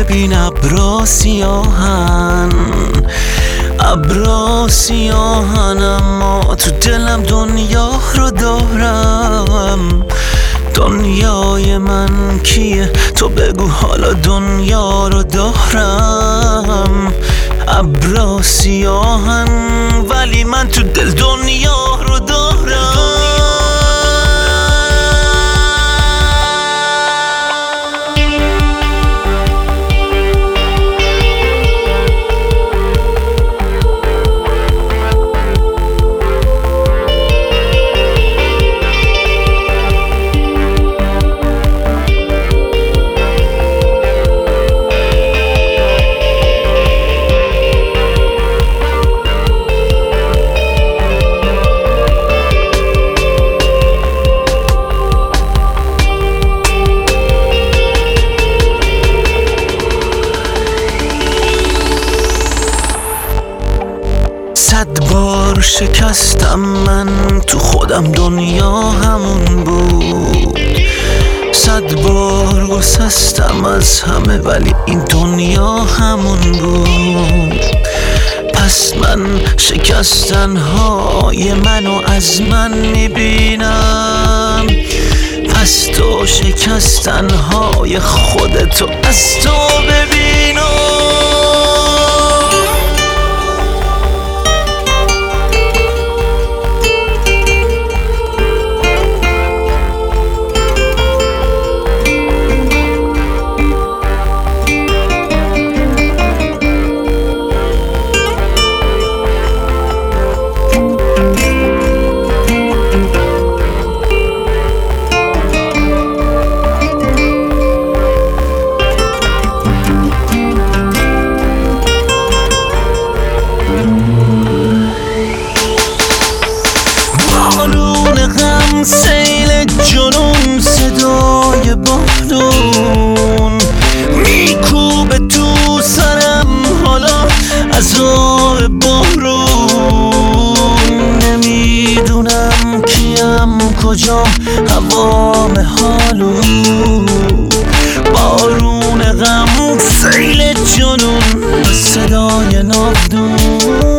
ببین ابرا سیاهن اما تو دلم دنیا رو دارم. دنیای من کیه؟ تو بگو حالا دنیا رو دارم. ابرا سیاهن ولی من تو دل دنیا رو دارم. صد بار شکستم من تو خودم، دنیا همون بود. صد بار گسستم از همه ولی این دنیا همون بود. پس من شکستنهای منو از من میبینم، پس تو شکستنهای خودتو از تو ببینم. سیل جنون، صدای بارون میکوبه تو سرم، حالا عذاب بارون. نمیدونم کیم، کجام، هوام حالو. بارون غم، سیل جنون، صدای ناودون.